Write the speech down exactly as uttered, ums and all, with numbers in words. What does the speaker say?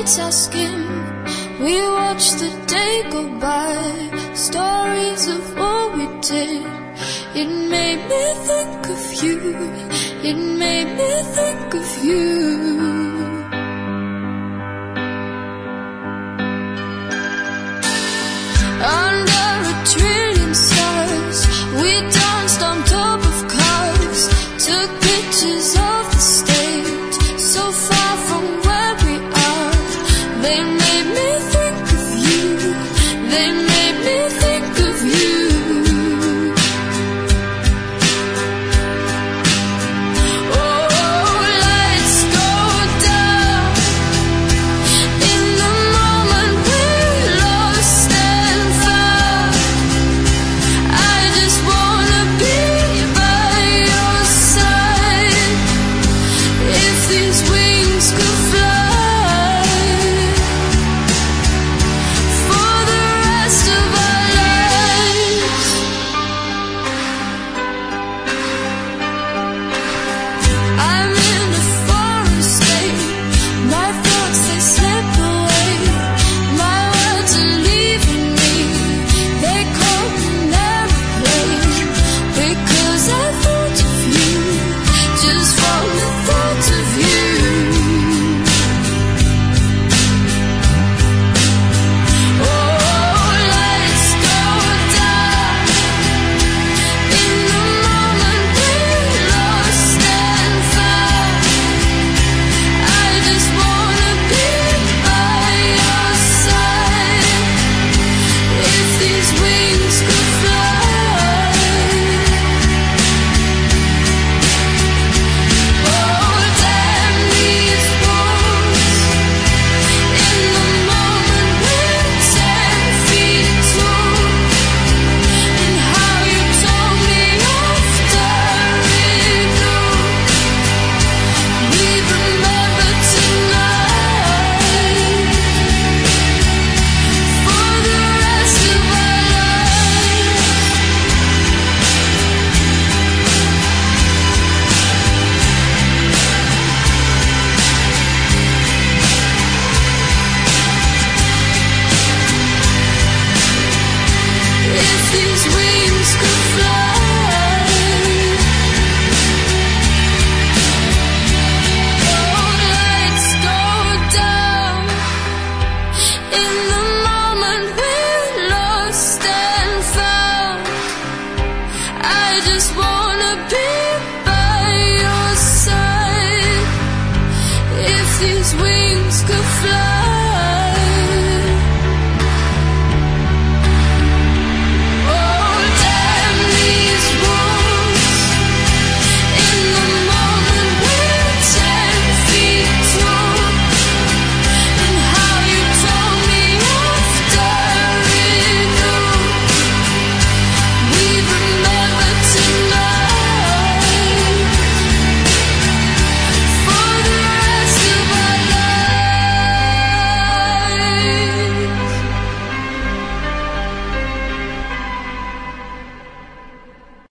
multitasking. We watched the day go by, stories of what we did. It made me think of you, it made me think of you. Under a trillion stars, we danced on top of cars, took pictures of the stage, so far from where we are. They